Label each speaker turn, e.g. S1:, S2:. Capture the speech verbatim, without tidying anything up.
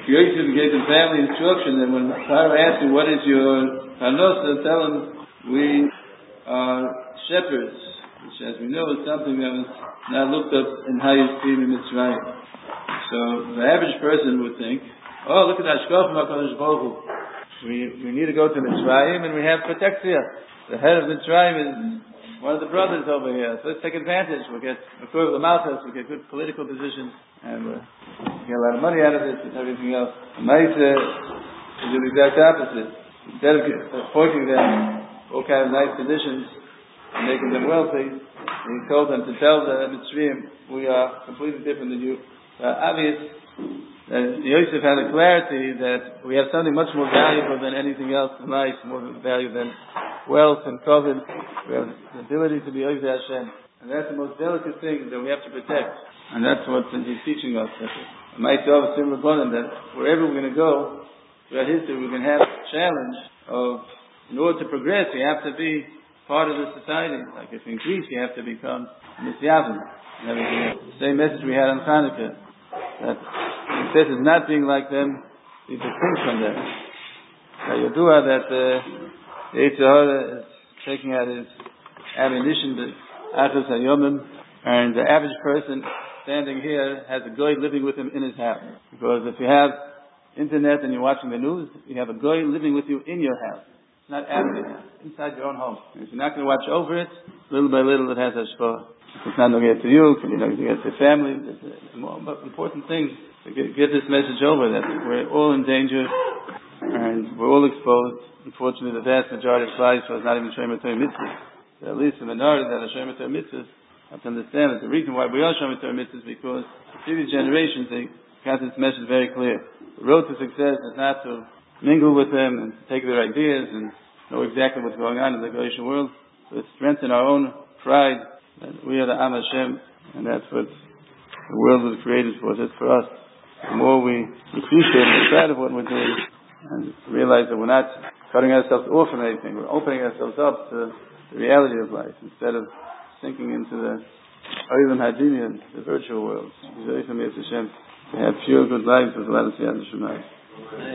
S1: Yosef gave the family instruction, and when Pharaoh asked him, what is your parnosa, tell him, we are shepherds, which as we know is something that was not looked up in highest esteem in Mitzrayim. So the average person would think, oh, look at Hashkaf HaKadosh Baruch Hu. We, we need to go to Mitzrayim, and we have protectia. The head of Mitzrayim is one of the brothers over here, so let's take advantage. We'll get a quarter of the Malchus, we'll get good political positions, and uh, we'll get a lot of money out of this and everything else. The Maisa is the exact opposite. Instead of appointing them all kind of nice positions and making them wealthy, he told them to tell the Mitzrayim, we are completely different than you. Uh, obvious that Yosef had a clarity that we have something much more valuable than anything else in life, more valuable than wealth and covet. We have the ability to be Ovdei Hashem, and that's the most delicate thing that we have to protect. And that's what he's teaching us. It might be a similar button that wherever we're going to go throughout history, we're going to have a challenge of, in order to progress, you have to be part of the society. Like if in Greece, you have to become Misyavim. The same message we had on Hanukkah, that success is not being like them, be distinct from them. Now you do have that uh, the Yetzer Hara is taking out his ammunition, the Achos HaYomim, and the average person standing here has a goy living with him in his house. Because if you have internet and you're watching the news, you have a goy living with you in your house. It's not out of your house, inside your own home. And if you're not going to watch over it, little by little it has hashpah. If it's not going to get to you, can you not get to your family? It's a more important thing to get, get this message over, that we're all in danger and we're all exposed. Unfortunately, the vast majority of life was not even Shomer Torah mitzvahs. At least the minority that are Shomer Torah mitzvahs have to understand that the reason why we are Shomer Torah mitzvahs is because the previous generations, they got this message very clear. The road to success is not to mingle with them and take their ideas and know exactly what's going on in the Goyish world, but strengthen our own pride that we are the Am Hashem, and that's what the world was created for, just for us. The more we appreciate and we're proud of what we're doing, and realize that we're not cutting ourselves off from anything, we're opening ourselves up to the reality of life, instead of sinking into the Olam Hadinyan, the virtual world. To have pure good lives with a lot of Siyat Shemai.